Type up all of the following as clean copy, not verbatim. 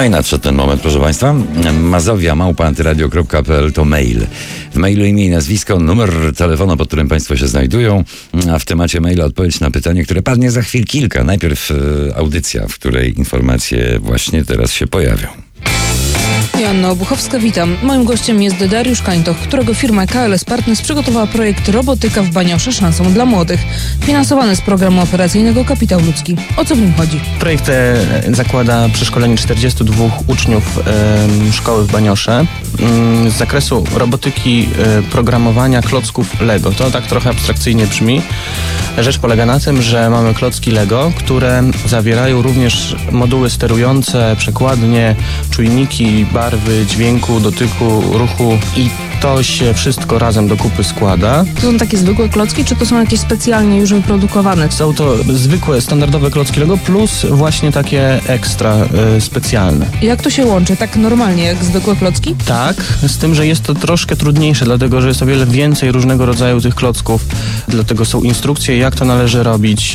No i nadszedł ten moment, proszę Państwa. mazowia@antyradio.pl to mail. W mailu imię i nazwisko, numer telefonu, pod którym Państwo się znajdują, a w temacie maila odpowiedź na pytanie, które padnie za chwil kilka. Najpierw audycja, w której informacje właśnie teraz się pojawią. Joanna Obuchowska, witam. Moim gościem jest Dariusz Kańtoch, którego firma KLS Partners przygotowała projekt Robotyka w Baniosze szansą dla młodych, finansowany z programu operacyjnego Kapitał Ludzki. O co w nim chodzi? Projekt zakłada przeszkolenie 42 uczniów szkoły w Baniosze z zakresu robotyki, programowania klocków Lego. To tak trochę abstrakcyjnie brzmi. Rzecz polega na tym, że mamy klocki Lego, które zawierają również moduły sterujące, przekładnie, czujniki barwy, dźwięku, dotyku, ruchu i to się wszystko razem do kupy składa. To są takie zwykłe klocki, czy to są jakieś specjalnie już wyprodukowane? Są to zwykłe, standardowe klocki Lego plus właśnie takie ekstra specjalne. Jak to się łączy? Tak normalnie jak zwykłe klocki? Tak, z tym, że jest to troszkę trudniejsze, dlatego że jest o wiele więcej różnego rodzaju tych klocków. Dlatego są instrukcje, jak to należy robić.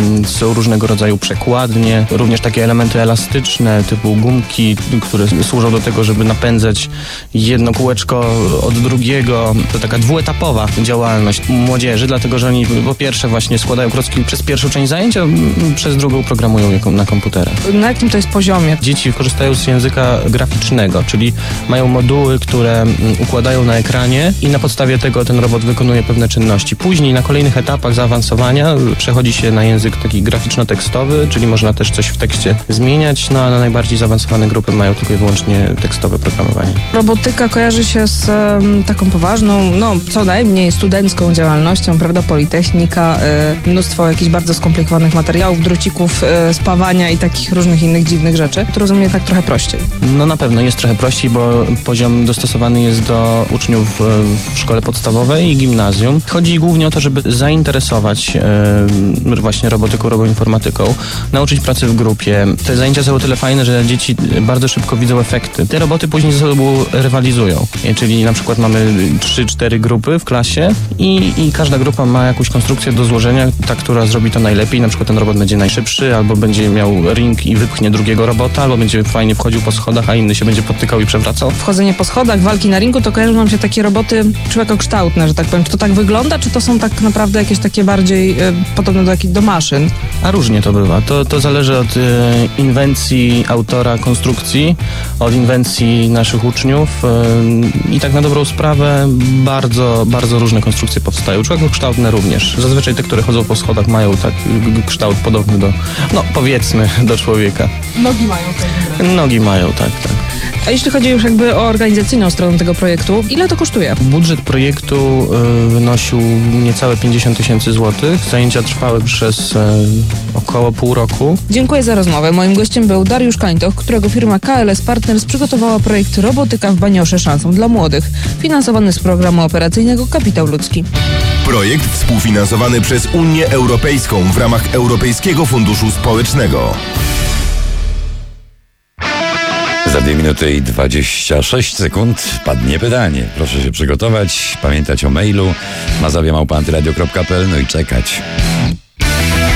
Są różnego rodzaju przekładnie, również takie elementy elastyczne typu gumki, które służą do tego, żeby napędzać jedno kółeczko od drugiego. To taka dwuetapowa działalność młodzieży, dlatego że oni po pierwsze właśnie składają klocki przez pierwszą część zajęcia, przez drugą programują je na komputerach. Na jakim to jest poziomie? Dzieci korzystają z języka graficznego, czyli mają moduły, które układają na ekranie i na podstawie tego ten robot wykonuje pewne czynności. Później na kolejnych etapach zaawansowania przechodzi się na język taki graficzno-tekstowy, czyli można też coś w tekście zmieniać, no a na najbardziej zaawansowane grupy mają tylko i wyłącznie tekstowe programowanie. Robotyka kojarzy się z taką poważną, no co najmniej studencką działalnością, prawda, politechnika, mnóstwo jakichś bardzo skomplikowanych materiałów, drucików, spawania i takich różnych innych dziwnych rzeczy. To rozumiem tak trochę prościej. No na pewno jest trochę prościej, bo poziom dostosowany jest do uczniów w szkole podstawowej i gimnazjum. Chodzi głównie o to, żeby zainteresować właśnie robotyką, roboinformatyką, nauczyć pracy w grupie. Te zajęcia są o tyle fajne, że dzieci bardzo szybko widzą efekty. Te roboty później ze sobą rywalizują, czyli na przykład mamy 3-4 grupy w klasie i każda grupa ma jakąś konstrukcję do złożenia, ta, która zrobi to najlepiej, na przykład ten robot będzie najszybszy, albo będzie miał ring i wypchnie drugiego robota, albo będzie fajnie wchodził po schodach, a inny się będzie potykał i przewracał. Wchodzenie po schodach, walki na ringu, to kojarzą nam się takie roboty człowiekokształtne, że tak powiem. Czy to tak wygląda, czy to są tak naprawdę jakieś takie bardziej podobne do maszyn? A różnie to bywa. To zależy od inwencji autora konstrukcji, od inwencji naszych uczniów i tak na dobrą sprawę bardzo, bardzo różne konstrukcje powstają. Człowiekokształtne również. Zazwyczaj te, które chodzą po schodach, mają tak kształt podobny do, no powiedzmy, do człowieka. Nogi mają tak. Nogi mają, tak. A jeśli chodzi już jakby o organizacyjną stronę tego projektu, ile to kosztuje? Budżet projektu wynosił niecałe 50 000 złotych. Zajęcia trwały przez około pół roku. Dziękuję za rozmowę. Moim gościem był Dariusz Kańtoch, którego firma KLS Partners przygotowała projekt Robotyka w Baniosze szansą dla młodych, finansowany z programu operacyjnego Kapitał Ludzki. Projekt współfinansowany przez Unię Europejską w ramach Europejskiego Funduszu Społecznego. Za 2 minuty i 26 sekund padnie pytanie. Proszę się przygotować, pamiętać o mailu mazowia@antyradio.pl, no i czekać.